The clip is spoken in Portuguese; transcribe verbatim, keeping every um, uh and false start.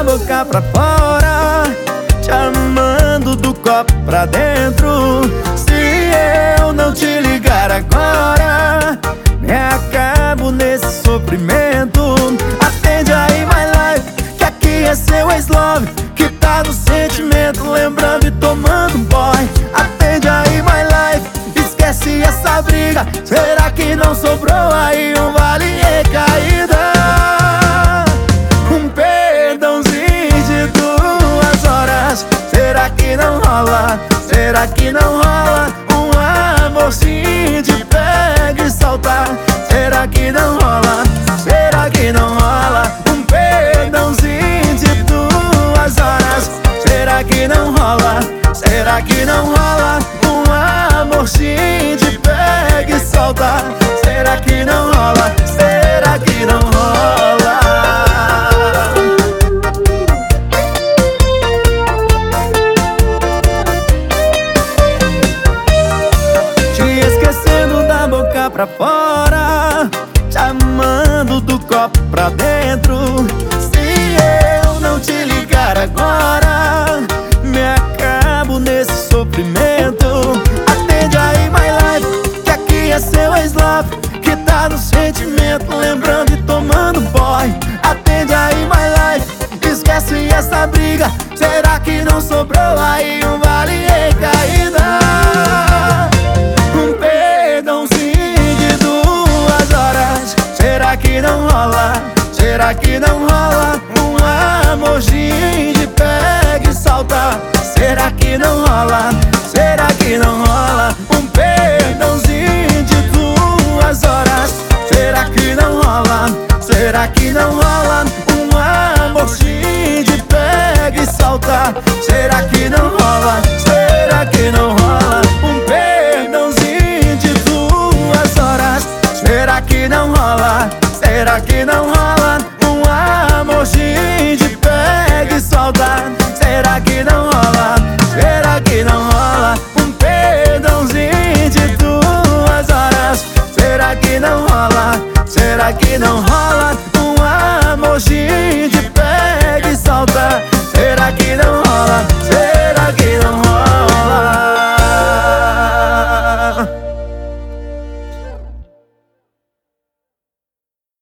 da boca pra fora, te amando do copo pra dentro. Se eu não te ligar agora, me acabo nesse sofrimento. Atende aí, my life, que aqui é seu ex-love, que tá no sentimento, lembrando e tomando um boy. Atende aí, my life, esquece essa briga. Será que não sobrou aí um vale recaída? Um perdãozinho de duas horas. Será que não rola? Será que não rola? Um amorzinho de pega e solta. Será que não rola? Será que não rola? Um perdãozinho de duas horas. Será que não rola? Será que não rola? Um amorzinho de pega e solta. Será que não rola? Será que não rola? Te esquecendo da boca pra fora, te amando do copo pra dentro. Se eu não te ligar agora, me acabo nesse sofrimento. Atende aí, my life, que aqui é seu ex-love, que tá no sentimento, lembrando e tomando boy. Atende aí, my life, esquece essa briga. Será que não sobrou aí um vale recaída? Um perdãozinho de duas horas. Será que não rola? Será que não rola? Um amorzinho de pega e solta. Será que não rola? Será que não rola? Um perdãozinho de duas horas. Será que não rola? Será que não rola? Um amorzinho de pega e solta. Será que não rola? Será que não rola? Um perdãozinho de duas horas. Será que não rola? Será que não rola? Um amorzinho de pega e solta. Será que não rola? Será que não rola? Um perdãozinho de duas horas. Será que não rola? Será que não rola? Um amorzinho de pega e solta. Será que não rola?